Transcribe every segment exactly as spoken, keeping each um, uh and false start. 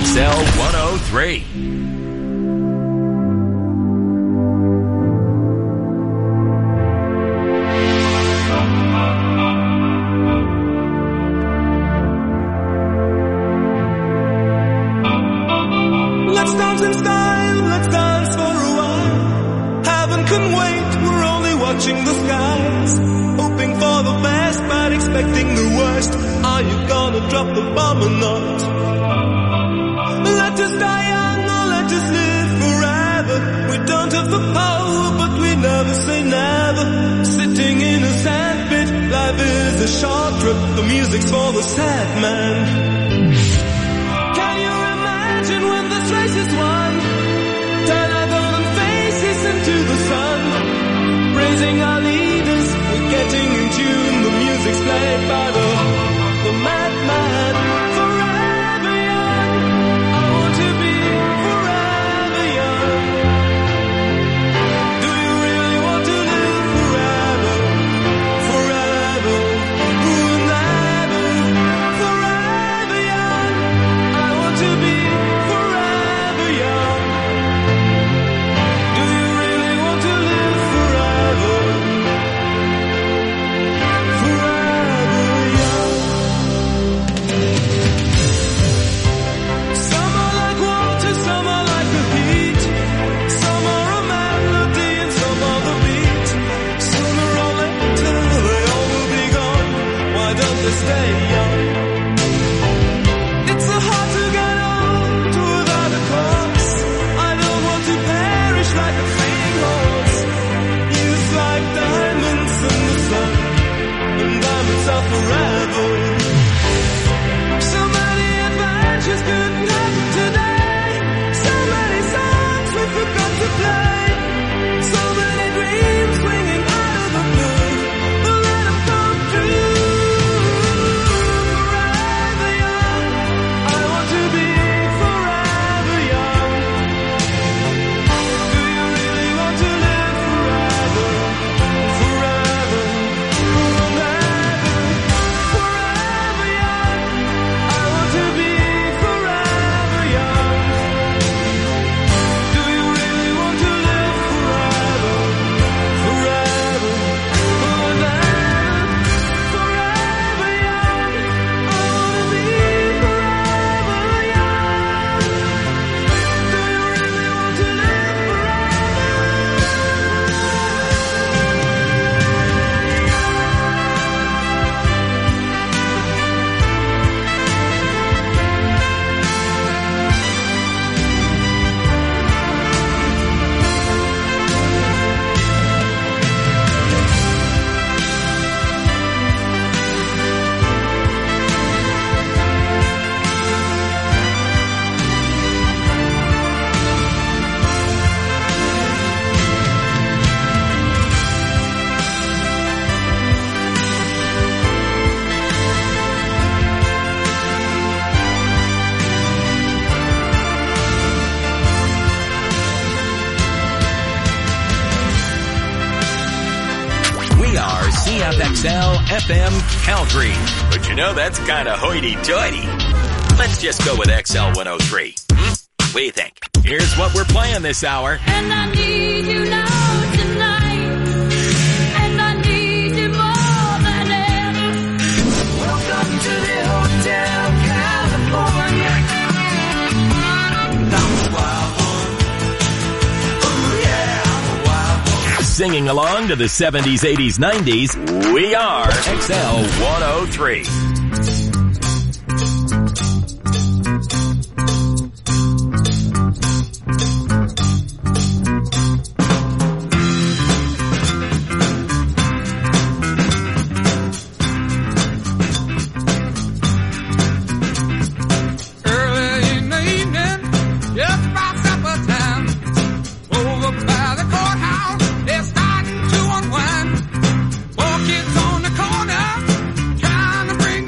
X L one oh three. Let's dance in style, let's dance for a while. Heaven can wait, we're only watching the skies. Hoping for the best, but expecting the worst. Are you gonna drop the bomb or not? Let us die young or let us live forever. We don't have the power, but we never say never. Sitting in a sandpit, life is a short trip. The music's for the sad man. Can you imagine when this race is won? Turn our golden faces into the sun. Praising our leaders, we're getting in tune. The music's played by the, the madman. Forever young, I want to be forever young. Do you really want to live forever? Forever, forever, forever young. I want to be forever young. Do you really want to live forever? Forever young. Some are like water, some are like the heat. Some are a melody and some are the beat. Sooner or later they all will be gone. Why don't they stay young? It's so hard to get old without a cause. I don't want to perish like a fleeing horse. Youth like diamonds in the sun, and diamonds are forever. So many adventures couldn't happen today. So many songs we forgot to play. So many dreams swinging out of the blue. But let them come true. Forever young, I want to be forever young. Do you really want to live forever? Forever, forever, forever young. I want to be forever young. Do you really want to live forever? Forever, forever, forever young. I want to be forever young. Do you really want to live We are C F X L F M Calgary. But you know, that's kind of hoity-toity. Let's just go with X L one oh three. Hmm? What do you think? Here's what we're playing this hour. And I need you now tonight. And I need you more than ever. Welcome to the Hotel California. I'm a wild one. Ooh, yeah, I'm a wild one. Singing along to the seventies, eighties, nineties, we are X L one oh three. Early in the evening, just about supper time, over by the courthouse, they're starting to unwind. Four kids on the corner, trying to bring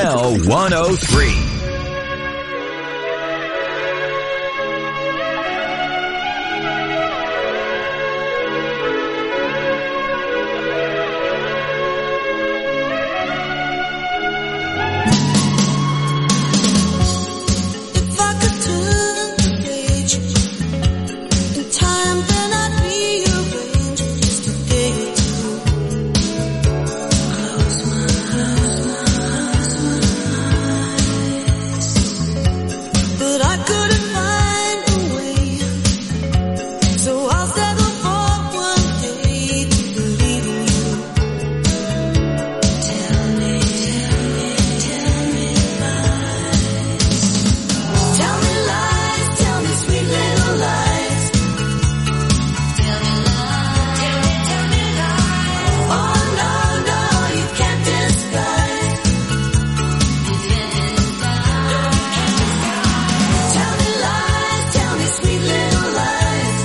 L one oh three. If I could turn the page in time, then I'd rearrange just a day or two. Close my eyes, but I couldn't find a way, so I'll settle for one day to believe in you. Tell me, tell me, tell me lies. Tell me lies, tell me sweet little lies. Tell me lies, tell me, tell me lies. Oh no, no, you can't disguise. You can't disguise. Tell me lies, tell me sweet little lies.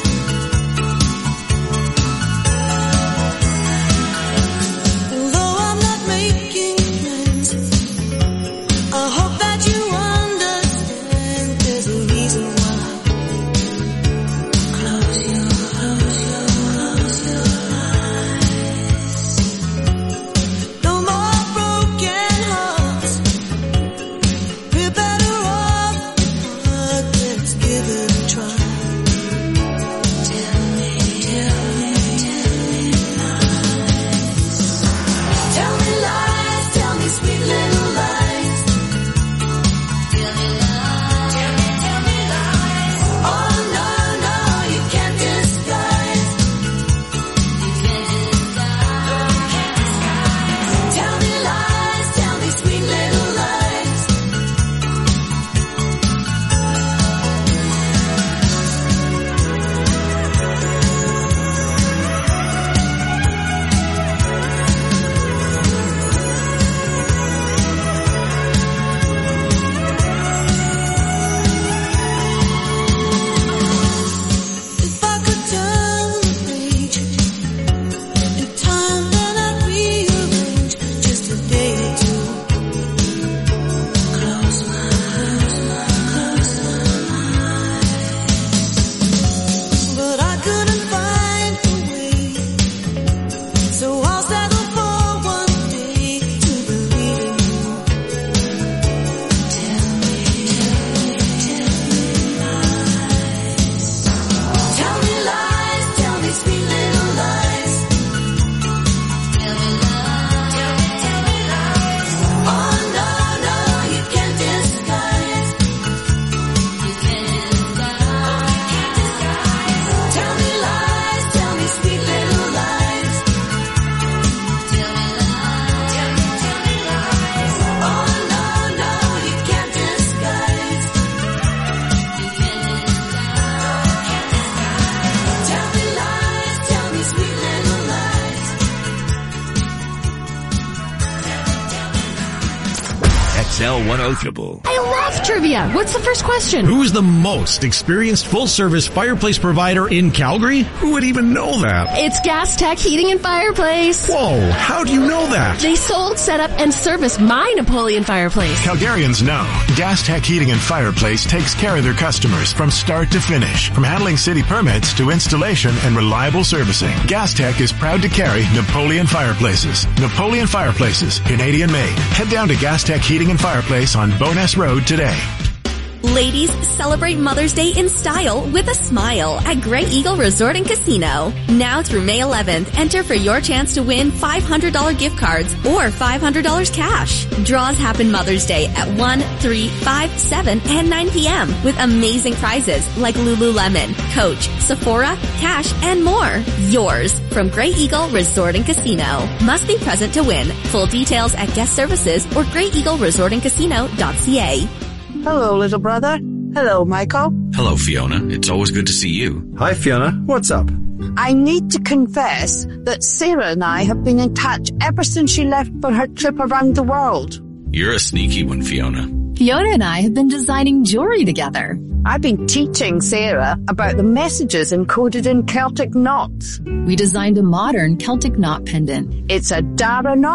Although I'm not making friends, I hope that you understand there's a reason why. Close your, close your, close your eyes. No more broken hearts. We're better off apart. Let's give it a try. Tell me, tell me, tell me lies. Tell me lies, tell me sweet little lies. Tell me lies, tell me, tell me lies. Oh no, no, you can't disguise. You can't disguise. Tell me lies, tell me sweet little lies. If I could turn the page in time, then I'd rearrange just a day or two. Close my eyes, close my eyes. But I couldn't find a way, so I'll settle for one day to believe in you. Tell me, tell me, tell me lies. Tell me lies, tell me sweet little lies. Tell me lies, tell me, tell me lies. Oh no, no, you can't disguise. You can't disguise. Tell me lies, tell me sweet little lies. Tell me lies, tell me, tell me lies. Oh no, no, you can't disguise. You can't disguise. Tell me lies, tell me sweet little lies. X L one oh three. I love trivia. What's the first question? Who is the most experienced full-service fireplace provider in Calgary? Who would even know that? It's Gas Tech Heating and Fireplace. Whoa, how do you know that? They sold, set up, and service my Napoleon fireplace. Calgarians know Gas Tech Heating and Fireplace takes care of their customers from start to finish, from handling city permits to installation and reliable servicing. Gas Tech is proud to carry Napoleon Fireplaces. Napoleon Fireplaces, Canadian made. Head down to Gas Tech Heating and Fireplace on Bowness Road today. Ladies, celebrate Mother's Day in style with a smile at Great Eagle Resort and Casino. Now through May eleventh, enter for your chance to win five hundred dollars gift cards or five hundred dollars cash. Draws happen Mother's Day at one, three, five, seven, and nine p.m. with amazing prizes like Lululemon, Coach, Sephora, cash, and more. Yours from Great Eagle Resort and Casino. Must be present to win. Full details at guest services or great eagle resort and casino dot c a. Hello, little brother. Hello, Michael. Hello, Fiona. It's always good to see you. Hi, Fiona. What's up? I need to confess that Sarah and I have been in touch ever since she left for her trip around the world. You're a sneaky one, Fiona. Fiona and I have been designing jewelry together. I've been teaching Sarah about the messages encoded in Celtic knots. We designed a modern Celtic knot pendant. It's a Dara knot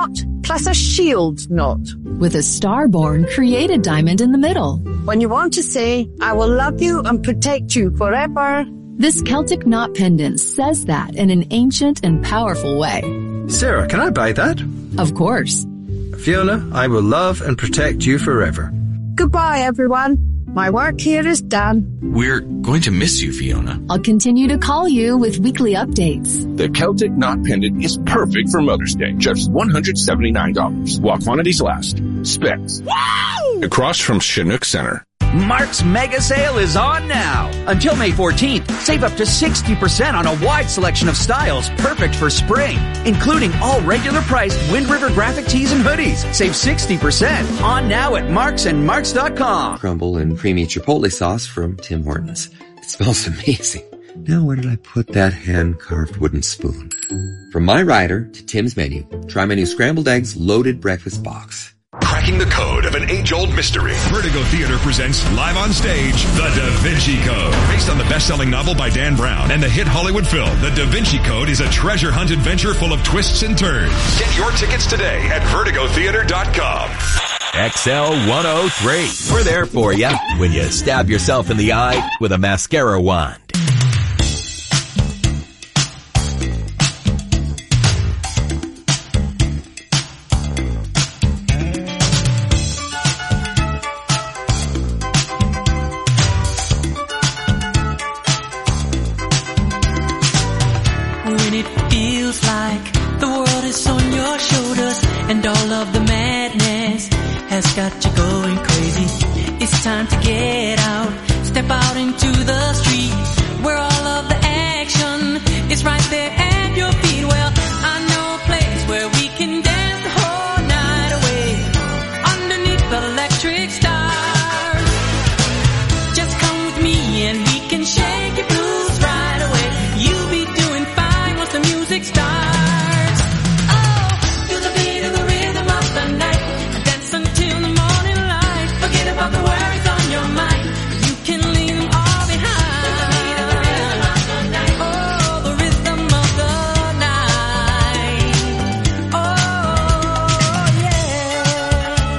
plus a shield knot. With a star-born created diamond in the middle. When you want to say, I will love you and protect you forever. This Celtic knot pendant says that in an ancient and powerful way. Sarah, can I buy that? Of course. Fiona, I will love and protect you forever. Goodbye, everyone. My work here is done. We're going to miss you, Fiona. I'll continue to call you with weekly updates. The Celtic Knot Pendant is perfect for Mother's Day. Just one hundred seventy-nine dollars. While quantities last. Specs. Wow! Across from Chinook Center. Mark's mega sale is on now. Until May fourteenth, save up to sixty percent on a wide selection of styles perfect for spring, including all regular priced Wind River graphic tees and hoodies. Save sixty percent on now at Marks and Marks dot com. Crumble and creamy chipotle sauce from Tim Hortons. It smells amazing. Now where did I put that hand-carved wooden spoon? From my rider to Tim's menu, try my new scrambled eggs loaded breakfast box. Cracking the code of an age-old mystery. Vertigo Theater presents live on stage, The Da Vinci Code. Based on the best-selling novel by Dan Brown and the hit Hollywood film, The Da Vinci Code is a treasure hunt adventure full of twists and turns. Get your tickets today at vertigo theater dot com. X L one oh three. We're there for you when you stab yourself in the eye with a mascara wand. Has got you going crazy. It's time to get out. Step out into the street where all of the action is right there at your feet. Well, I know a place where we can dance the whole night away underneath the electric stars. Just come with me and we can shake your blues right away. You'll be doing fine once the music starts. Oh, to the beat of the rhythm of the night. About the words on your mind, you can leave them all behind. Oh, the rhythm of the night. Oh, yeah.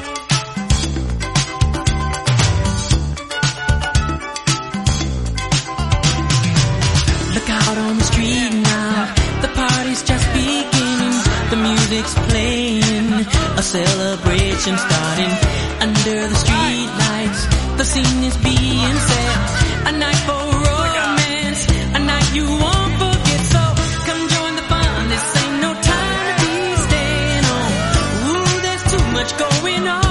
Look out on the street now, the party's just beginning. The music's playing, a celebration starting. Under the street lights, the scene is being set. A night for romance, a night you won't forget. So come join the fun, this ain't no time to be staying home. Ooh, there's too much going on.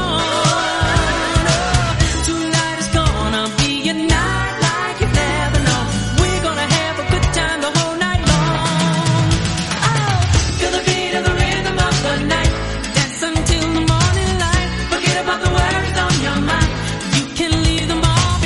Oh, tonight is gonna be a night like you've never known. We're gonna have a good time the whole night long. Oh, feel the beat of the rhythm of the night. Dance until the morning light. Forget about the words on your mind. You can leave them all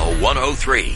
L one oh three.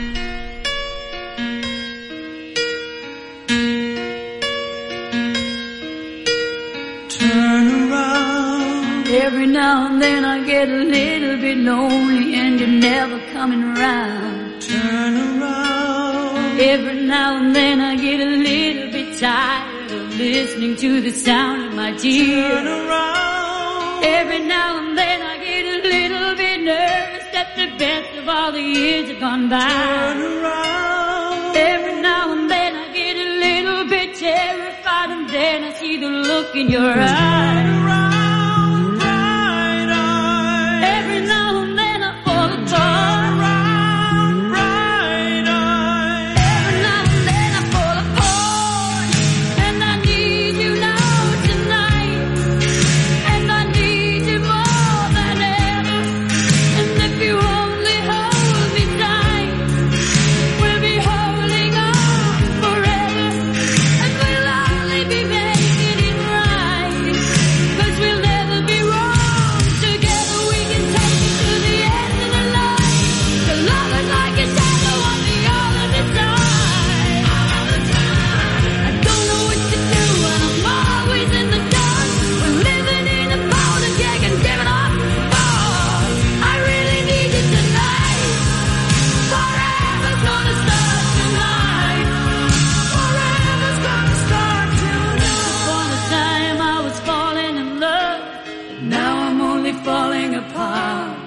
Turn around. Every now and then I get a little bit lonely and you're never coming around. Turn around. Every now and then I get a little bit tired of listening to the sound of my tears. Turn around. Every now and then I get a little bit nervous that the best of all the years have gone by. Turn around. Every now and then I get a little bit terrified and then I see the look in your eyes. Turn around, bright eyes. Every now and then I fall apart. Turn around, bright eyes. Every now and then I fall apart. And I need you now tonight. And I need you more than ever. And if you only hold me tight, we'll be holding on forever. And we'll only be making it right. 'Cause we'll never be wrong. Together we can take it to the end of the line. The love is like a shadow on me all of the time. All of the time. I don't know what to do and I'm always in the dark. We're living in a powder keg and giving up. Oh, I really need you tonight. Forever's gonna start tonight. Forever's gonna start tonight. Upon a time I was falling in love, but now I'm only falling apart.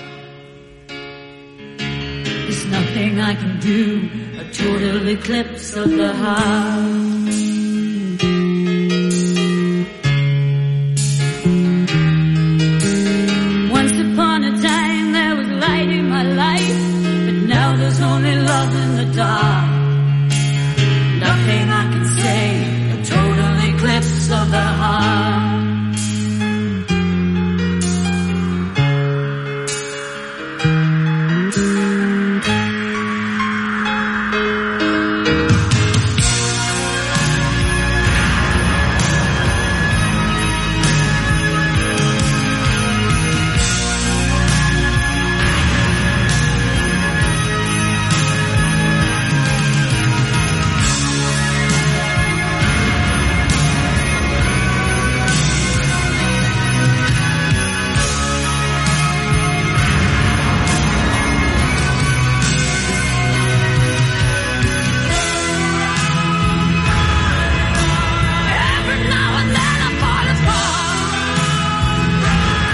There's nothing I can do, a total eclipse of the heart. Once upon a time there was light in my life, but now there's only love in the dark. Nothing I can say, a total eclipse of the heart. Every now and then I fall apart.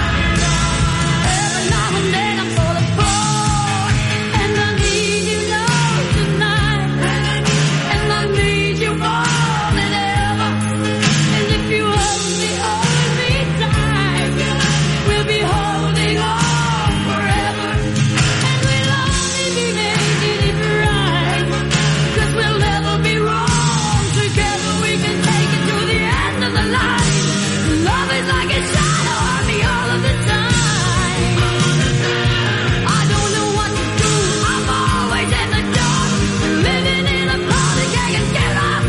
Every now and then I fall apart. And I need you now tonight. And I need you more than ever. And if you only hold me tight, we'll be holding on forever. And we'll only be making it right. 'Cause we'll never be wrong. Together we can take it to the end of the line. Love is like a shadow on me all of the time. I don't know what to do. I'm always in the dark. Living in a powder keg and get off.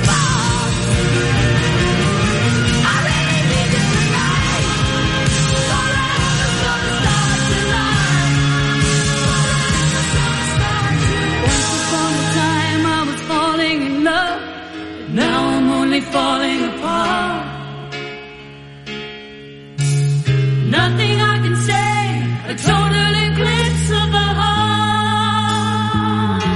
I really need you tonight. Forever's gonna start tonight. Forever's gonna start tonight. Once upon a time I was falling in love, but now I'm only falling apart. Nothing I can say, a total eclipse of the heart.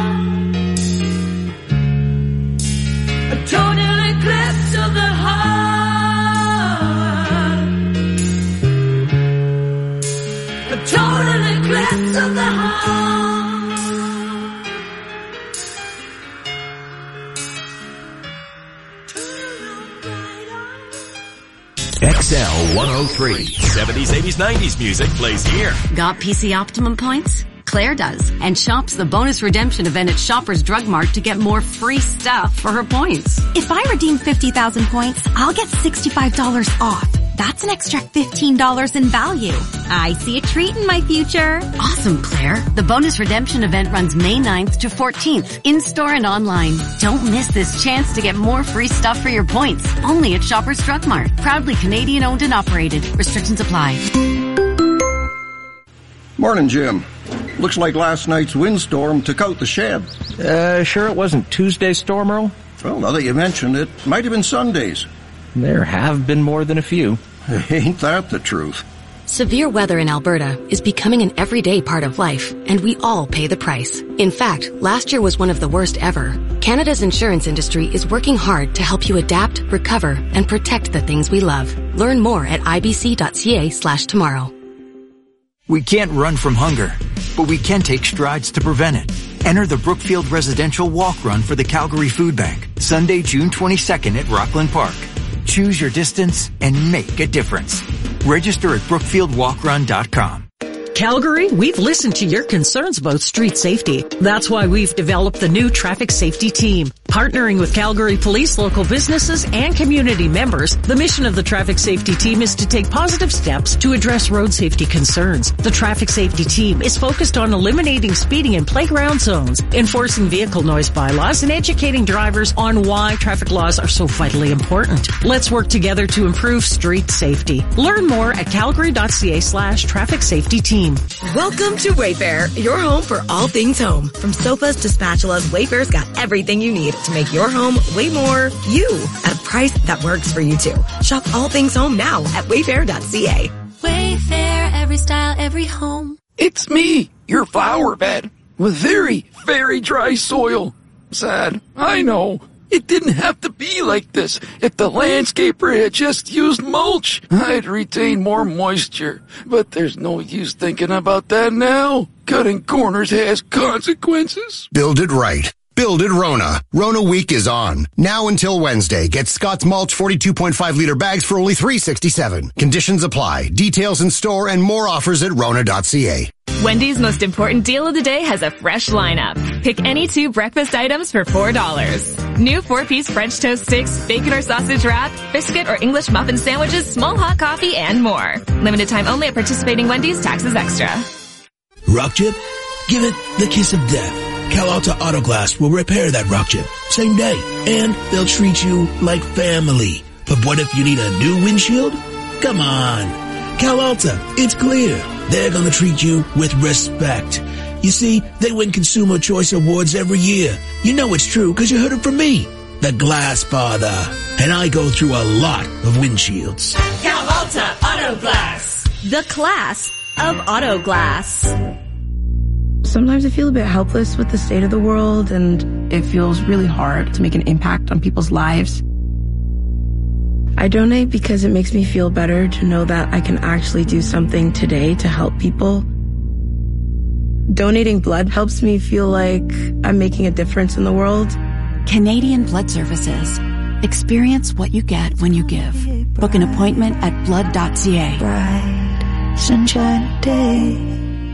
A total eclipse of the heart. A total eclipse of the heart. X L one oh three. seventies, eighties, nineties music plays here. Got P C Optimum points? Claire does, and shops the bonus redemption event at Shoppers Drug Mart to get more free stuff for her points. If I redeem fifty thousand points, I'll get sixty-five dollars off. That's an extra fifteen dollars in value. I see a treat in my future. Awesome, Claire. The bonus redemption event runs May ninth to fourteenth, in-store and online. Don't miss this chance to get more free stuff for your points. Only at Shoppers Drug Mart. Proudly Canadian owned and operated. Restrictions apply. Morning, Jim. Looks like last night's windstorm took out the shed. Uh, sure it wasn't Tuesday's storm, Earl? Well, now that you mention it, might have been Sunday's. There have been more than a few. Ain't that the truth? Severe weather in Alberta is becoming an everyday part of life, and we all pay the price. In fact, last year was one of the worst ever. Canada's insurance industry is working hard to help you adapt, recover, and protect the things we love. Learn more at ibc.ca slash tomorrow. We can't run from hunger, but we can take strides to prevent it. Enter the Brookfield Residential Walk Run for the Calgary Food Bank, Sunday, June twenty-second at Rockland Park. Choose your distance and make a difference. Register at brookfield walk run dot com. Calgary, we've listened to your concerns about street safety. That's why we've developed the new Traffic Safety Team. Partnering with Calgary Police, local businesses, and community members, the mission of the Traffic Safety Team is to take positive steps to address road safety concerns. The Traffic Safety Team is focused on eliminating speeding in playground zones, enforcing vehicle noise bylaws, and educating drivers on why traffic laws are so vitally important. Let's work together to improve street safety. Learn more at calgary.ca slash traffic safety team. Welcome to Wayfair, your home for all things home. From sofas to spatulas, Wayfair's got everything you need to make your home way more you at a price that works for you too. Shop all things home now at wayfair dot c a. Wayfair, every style, every home. It's me, your flower bed, with very, very dry soil. Sad, I know. It didn't have to be like this. If the landscaper had just used mulch, I'd retain more moisture. But there's no use thinking about that now. Cutting corners has consequences. Build it right. Build it Rona. Rona Week is on. Now until Wednesday. Get Scott's Mulch forty-two point five liter bags for only three sixty-seven. Conditions apply. Details in store and more offers at rona dot c a. Wendy's most important deal of the day has a fresh lineup. Pick any two breakfast items for four dollars. New four-piece French toast sticks, bacon or sausage wrap, biscuit or English muffin sandwiches, small hot coffee, and more. Limited time only at participating Wendy's. Taxes extra. Rock chip? Give it the kiss of death. Cal Alta Auto Glass will repair that rock chip same day, and they'll treat you like family. But what if you need a new windshield? Come on. Cal Alta, it's clear. They're gonna treat you with respect. You see, they win Consumer Choice Awards every year. You know it's true because you heard it from me, the Glass Father. And I go through a lot of windshields. Cal Alta Auto Glass. The class of auto glass. Sometimes I feel a bit helpless with the state of the world, and it feels really hard to make an impact on people's lives. I donate because it makes me feel better to know that I can actually do something today to help people. Donating blood helps me feel like I'm making a difference in the world. Canadian Blood Services. Experience what you get when you give. Book an appointment at blood dot c a. Bright sunshine day.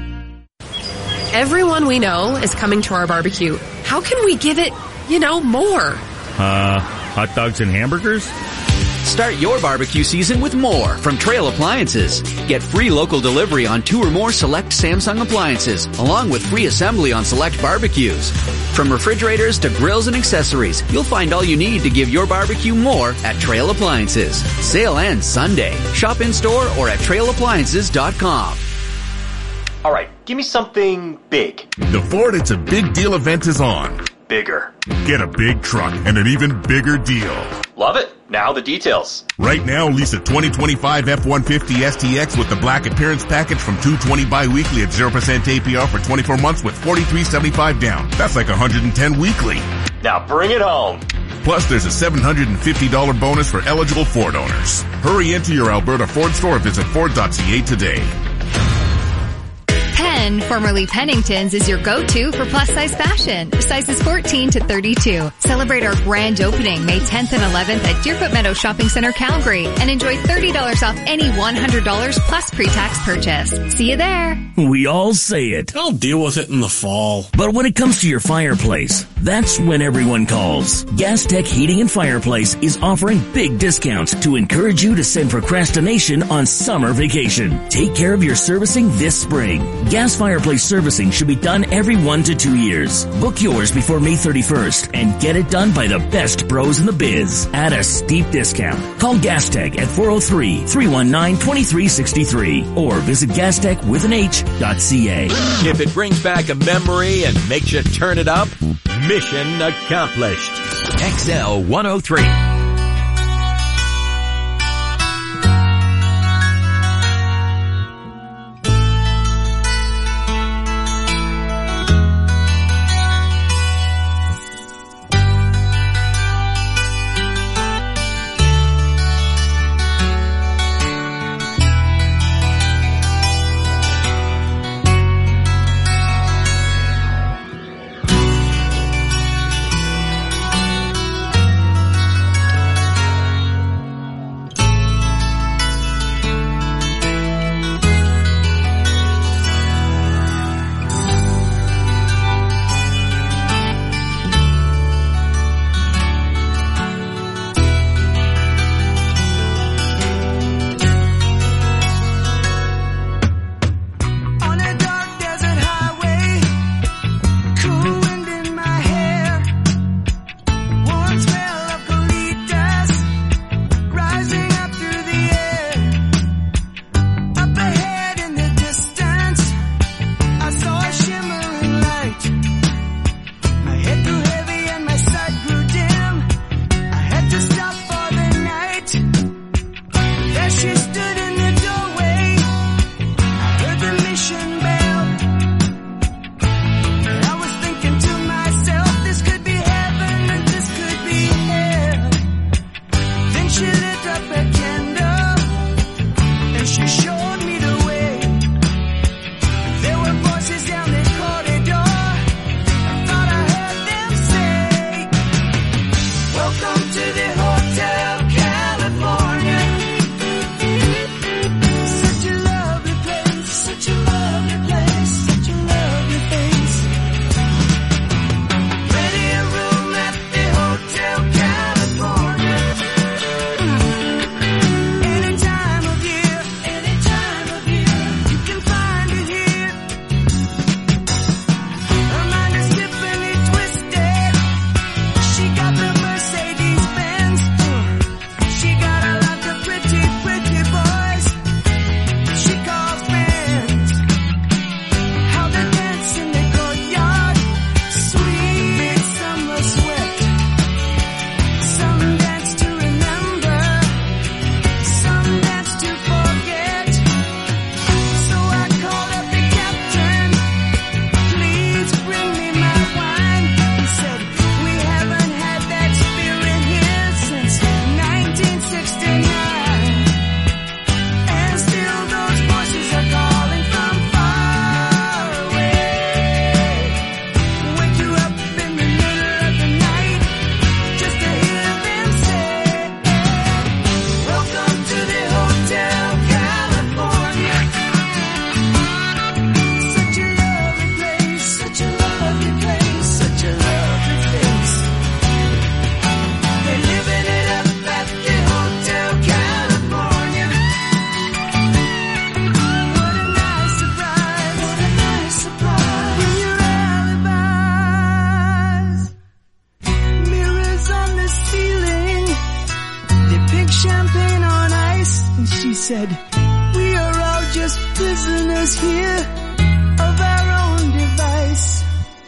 Everyone we know is coming to our barbecue. How can we give it, you know, more? Uh, hot dogs and hamburgers? Start your barbecue season with more from Trail Appliances. Get free local delivery on two or more select Samsung appliances, along with free assembly on select barbecues. From refrigerators to grills and accessories, you'll find all you need to give your barbecue more at Trail Appliances. Sale ends Sunday. Shop in store or at trail appliances dot com. All right, give me something big. The Ford It's a Big Deal event is on. Bigger. Get a big truck and an even bigger deal. Love it. Now the details. Right now, lease a twenty twenty-five F one fifty S T X with the Black Appearance Package from two hundred twenty bi-weekly at zero percent A P R for twenty-four months with forty-three seventy-five down. That's like one hundred ten weekly. Now bring it home. Plus, there's a seven hundred fifty dollars bonus for eligible Ford owners. Hurry into your Alberta Ford store or visit ford dot c a today. Penn, formerly Pennington's, is your go-to for plus-size fashion. Sizes fourteen to thirty-two. Celebrate our grand opening May tenth and eleventh at Deerfoot Meadow Shopping Center, Calgary, and enjoy thirty dollars off any one hundred dollars plus pre-tax purchase. See you there. We all say it. I'll deal with it in the fall. But when it comes to your fireplace, that's when everyone calls. GasTech Heating and Fireplace is offering big discounts to encourage you to send procrastination on summer vacation. Take care of your servicing this spring. Gas Lowe's fireplace servicing should be done every one to two years. Book yours before May thirty-first and get it done by the best pros in the biz at a steep discount. Call GasTech at four oh three, three one nine, two three six three or visit gastech with an H dot C A. If it brings back a memory and makes you turn it up, mission accomplished. X L one oh three. said, we are all just prisoners here of our own device.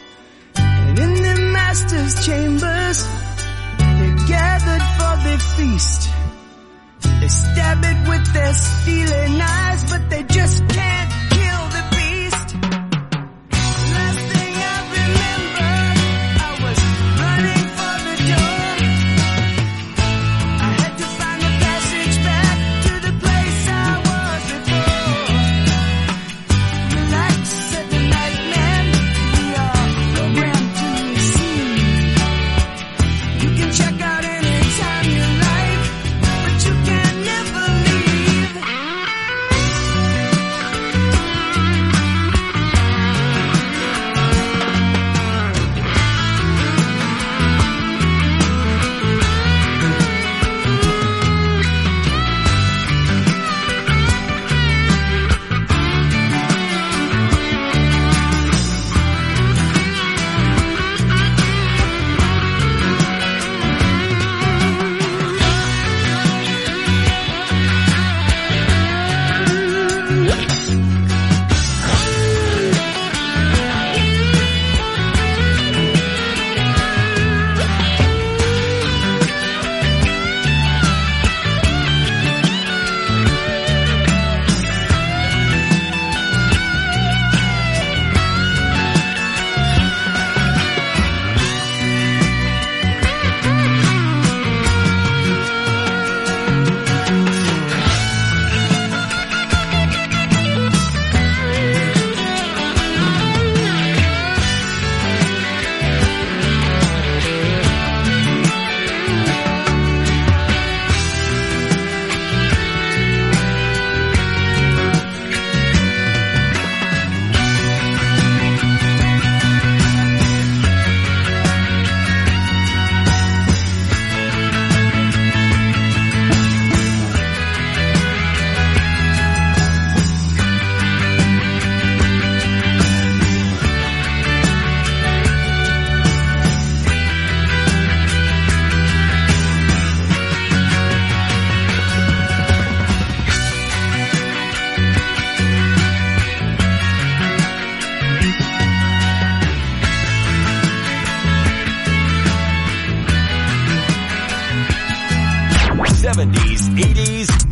And in the master's chambers, they're gathered for the feast. They stab it with their stealing eyes, but they just can't kill the beast. Last thing I remember, I was running for the door. I had to find a passage back to the place I was before. The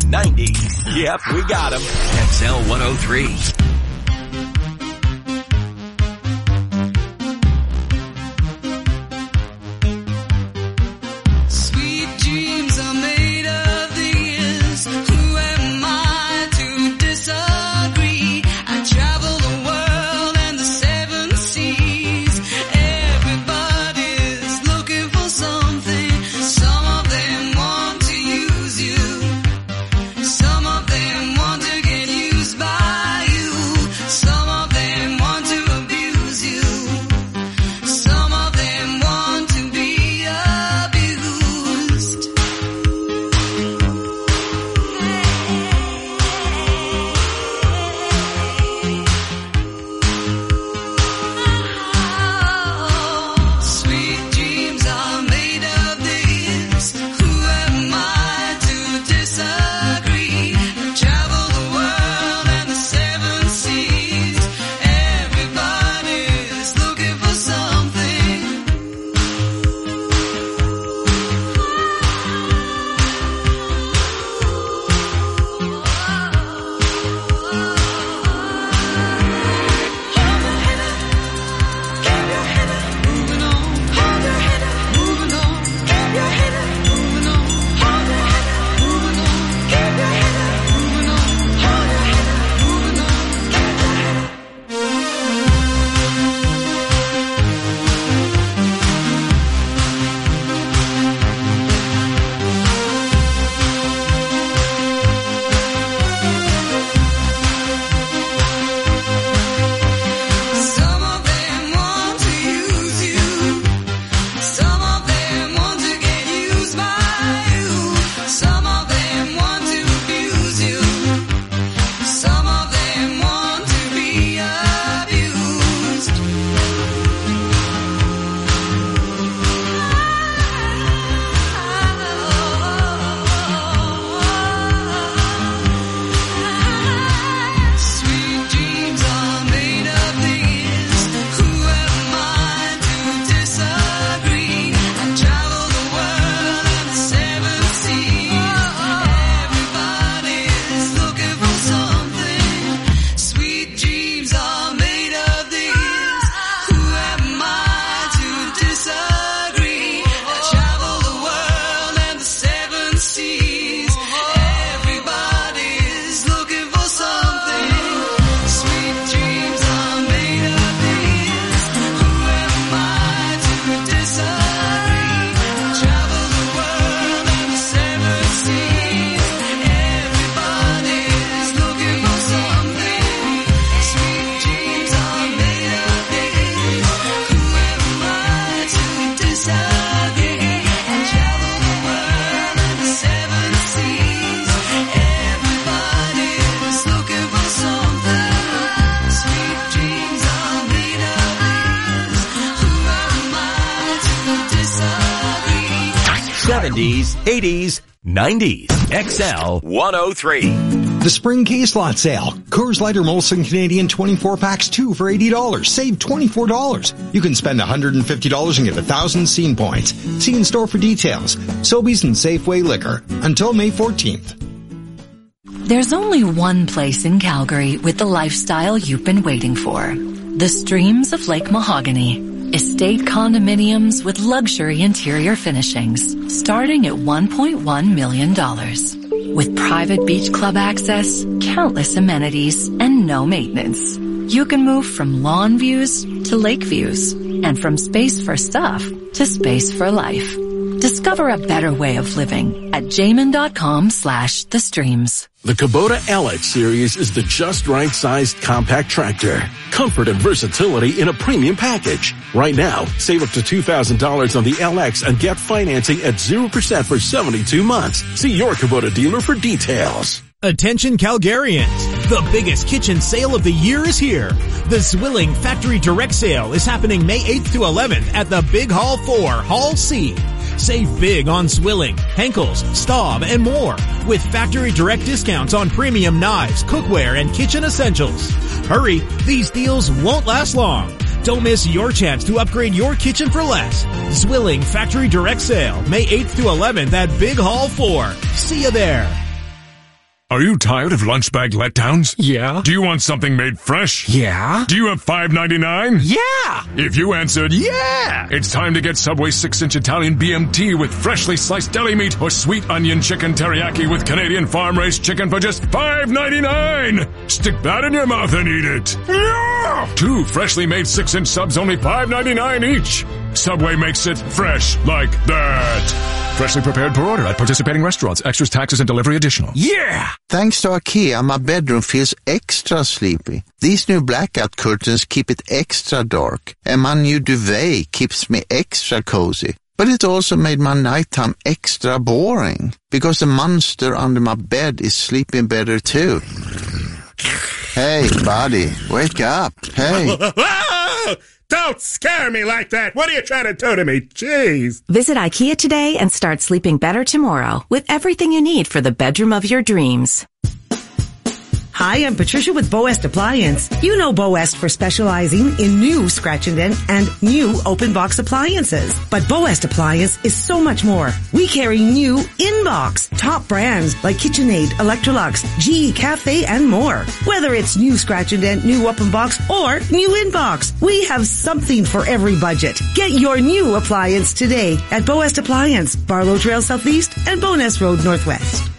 nineties. Yep, we got them. X L one oh three. Sweet dreams are made of these. Who am I to disagree? I travel the world and the seven seas. Everybody's looking for something. Some of them want to use you. Some of them want to get used by you. Some of them want to abuse you. Some of them want to be abused. Sweet dreams are made of this. Who am I to disagree? Travel the world and the seven seas. Everybody's looking for something. Some of them want to use you. Some of them want to get used by you. Some of them want to abuse you. Some of them want to be abused. Sweet dreams are made of these. Who am I to disagree? I travel the world and the seven seas. Everybody's looking for something. Sweet dreams are made of these. Who am I to disagree? I travel the world and the seven seas. Everybody's looking for something. Sweet dreams are made of these. Who am I to disagree? I travel the world and the seven seas. Everybody's looking for something. Sweet dreams are made of these. Who am I to disagree? I travel the world and the seven seas. Everybody's looking for something. Sweet dreams are made of these. Who am I to disagree? seventies, eighties, nineties. X L one oh three. The Spring Case Lot Sale. Coors Light or Molson Canadian twenty-four packs, two for eighty dollars. Save twenty-four dollars. You can spend one hundred fifty dollars and get one thousand Scene points. See in store for details. Sobeys and Safeway Liquor. Until May fourteenth. There's only one place in Calgary with the lifestyle you've been waiting for. The Streams of Lake Mahogany. Estate condominiums with luxury interior finishings starting at one point one million dollars. With private beach club access, countless amenities, and no maintenance. You can move from lawn views to lake views, and from space for stuff to space for life. Discover a better way of living at jamin.com slash the streams. The Kubota L X series is the just right sized compact tractor. Comfort and versatility in a premium package. Right now, save up to two thousand dollars on the L X and get financing at zero percent for seventy-two months. See your Kubota dealer for details. Attention Calgarians, the biggest kitchen sale of the year is here. The Zwilling Factory Direct Sale is happening May eighth to eleventh at the Big Hall four, Hall C. Save big on Zwilling, Henkel's, Staub, and more with factory direct discounts on premium knives, cookware, and kitchen essentials. Hurry, these deals won't last long. Don't miss your chance to upgrade your kitchen for less. Zwilling Factory Direct Sale, May eighth to eleventh at Big Hall four. See you there. Are you tired of lunch bag letdowns? Yeah. Do you want something made fresh? Yeah. Do you have five ninety-nine? Yeah. If you answered yeah, it's time to get Subway six inch Italian B M T with freshly sliced deli meat or sweet onion chicken teriyaki with Canadian farm-raised chicken for just five ninety-nine. Stick that in your mouth and eat it. Yeah. Two freshly made six inch subs, only five ninety-nine each. Subway makes it fresh like that. Freshly prepared per order at participating restaurants. Extras, taxes, and delivery additional. Yeah! Thanks to IKEA, my bedroom feels extra sleepy. These new blackout curtains keep it extra dark, and my new duvet keeps me extra cozy. But it also made my nighttime extra boring, because the monster under my bed is sleeping better too. Hey, buddy, wake up. Hey. Don't scare me like that. What are you trying to do to me? Jeez. Visit IKEA today and start sleeping better tomorrow with everything you need for the bedroom of your dreams. Hi, I'm Patricia with Boest Appliance. You know Boest for specializing in new scratch and dent and new open box appliances. But Boest Appliance is so much more. We carry new in-box, top brands like KitchenAid, Electrolux, G E Cafe, and more. Whether it's new scratch and dent, new open box, or new in-box, we have something for every budget. Get your new appliance today at Boest Appliance, Barlow Trail Southeast and Bowness Road Northwest.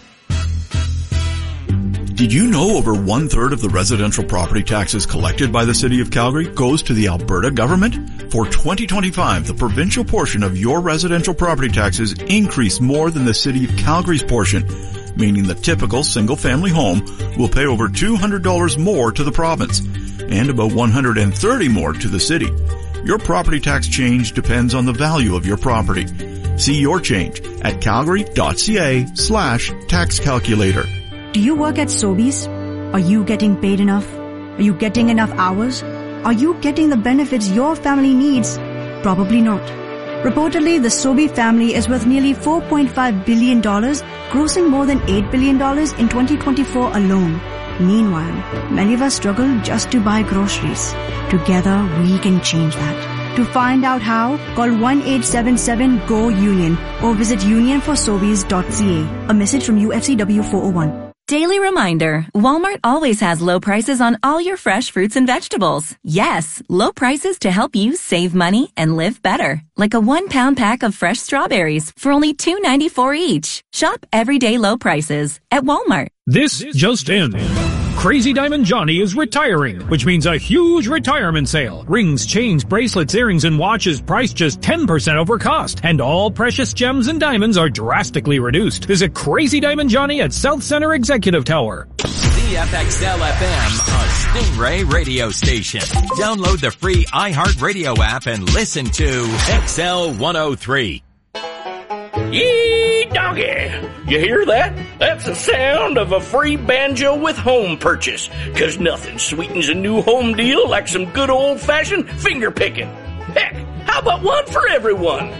Did you know over one-third of the residential property taxes collected by the City of Calgary goes to the Alberta government? For twenty twenty-five, the provincial portion of your residential property taxes increased more than the City of Calgary's portion, meaning the typical single-family home will pay over two hundred dollars more to the province and about one hundred thirty dollars more to the city. Your property tax change depends on the value of your property. See your change at calgary.ca slash tax calculator. Do you work at Sobeys? Are you getting paid enough? Are you getting enough hours? Are you getting the benefits your family needs? Probably not. Reportedly, the Sobey family is worth nearly four point five billion dollars, grossing more than eight billion dollars in twenty twenty-four alone. Meanwhile, many of us struggle just to buy groceries. Together, we can change that. To find out how, call one eight seven seven G O UNION or visit union for sobeys dot c a. A message from U F C W four oh one. Daily reminder, Walmart always has low prices on all your fresh fruits and vegetables. Yes, low prices to help you save money and live better. Like a one pound pack of fresh strawberries for only two ninety-four each. Shop everyday low prices at Walmart. This just in. Crazy Diamond Johnny is retiring, which means a huge retirement sale. Rings, chains, bracelets, earrings, and watches priced just ten percent over cost. And all precious gems and diamonds are drastically reduced. Visit Crazy Diamond Johnny at South Center Executive Tower. C F X L F M, a Stingray radio station. Download the free iHeartRadio app and listen to X L one oh three. Yee doggy! You hear that? That's the sound of a free banjo with home purchase. Cause nothing sweetens a new home deal like some good old-fashioned finger picking. Heck, how about one for everyone?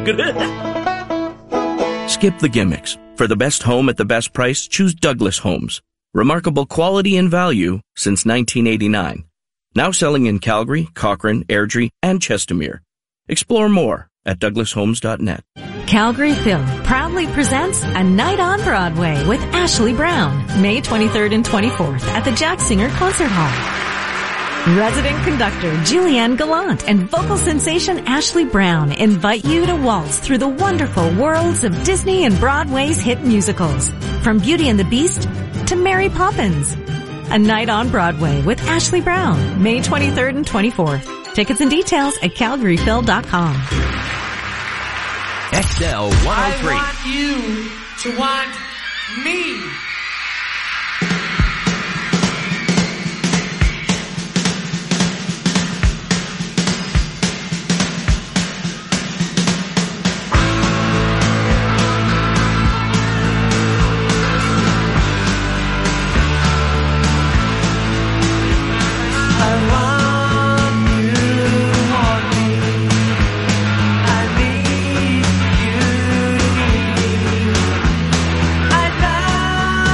Skip the gimmicks. For the best home at the best price, choose Douglas Homes. Remarkable quality and value since nineteen eighty-nine. Now selling in Calgary, Cochrane, Airdrie, and Chestermere. Explore more at douglas homes dot net. Calgary Film proudly presents A Night on Broadway with Ashley Brown, May twenty-third and twenty-fourth at the Jack Singer Concert Hall. Resident conductor Julianne Gallant and vocal sensation Ashley Brown invite you to waltz through the wonderful worlds of Disney and Broadway's hit musicals, from Beauty and the Beast to Mary Poppins. A Night on Broadway with Ashley Brown, May twenty-third and twenty-fourth. Tickets and details at calgary phil dot com. X L one oh three. I want you to want me. I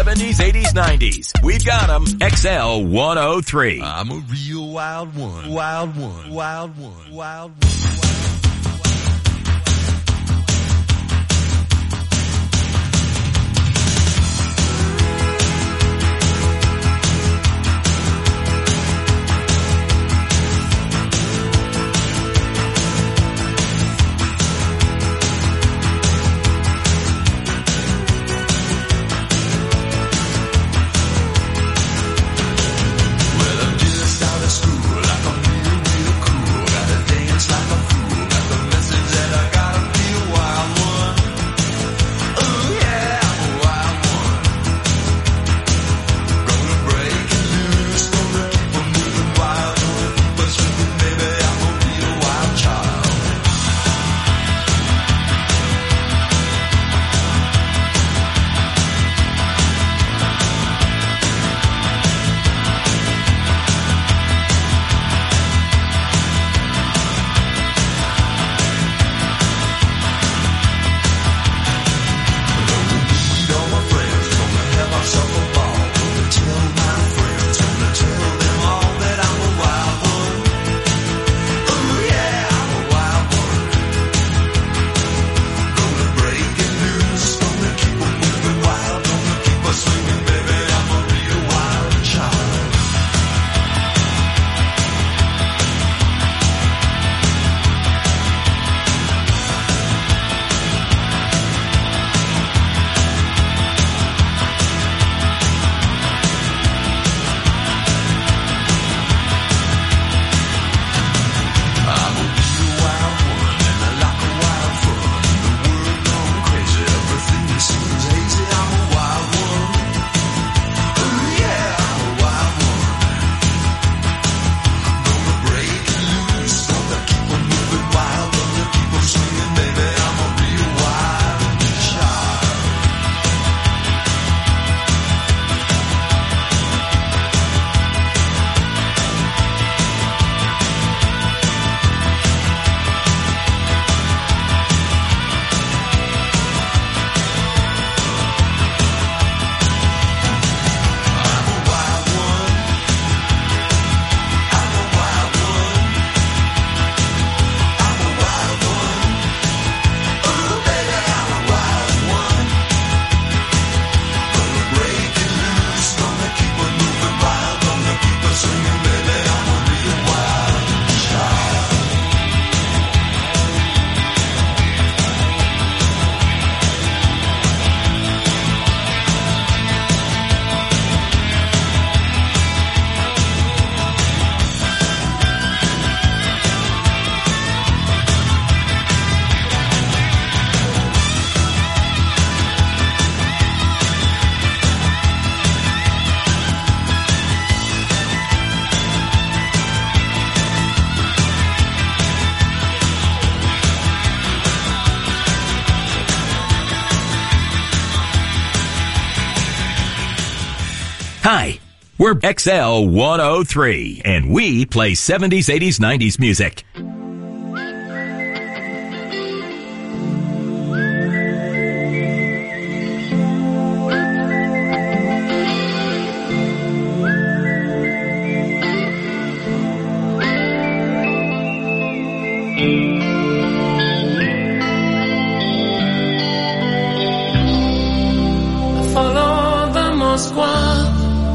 seventies, eighties, nineties. We've got them. X L one oh three. I'm a real wild one. Wild one. Wild one. Wild one. Hi, we're X L one oh three, and we play seventies, eighties, nineties music.